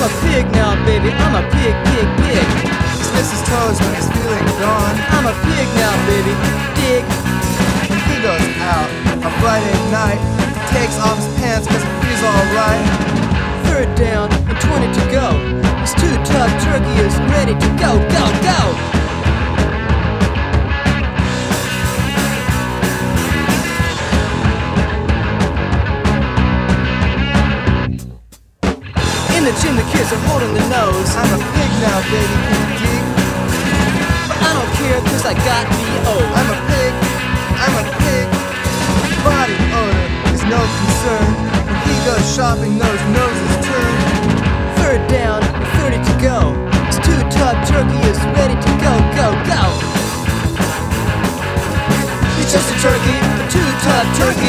a pig now, baby, I'm a pig, pig, pig. He sniffs his toes when he's feeling gone. I'm a pig now, baby, dig. When he goes out on Friday night, takes off his pants cause it feels alright. Third down and 20 to go. This two-tub turkey is ready to go, go, go. In the gym, the kids are holding their nose. I'm a pig now, baby, can you dig? But I don't care, cause I got B.O. I'm a pig, body odor is no concern. When he goes shopping, those noses turn. Third down, 30 to go. This two-tub turkey is ready to go, go, go. It's just a turkey, a two-tub turkey.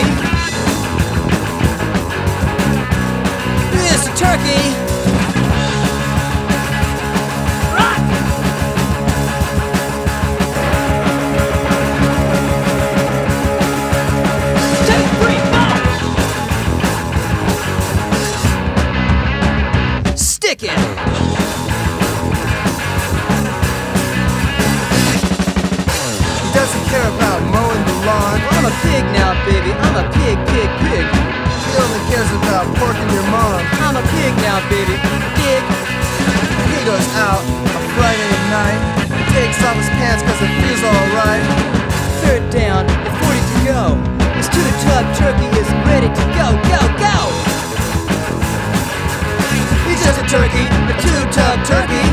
It's a turkey. Stick it! He doesn't care about mowing the lawn. I'm a pig now, baby, I'm a pig, pig, pig. He only cares about porking your mom. I'm a pig now, baby, pig. He goes out on Friday night, takes off his pants cause it feels alright. Third down and 40 to go. This two-tub turkey is ready to go, go, go. He's just a turkey, a two-tub turkey.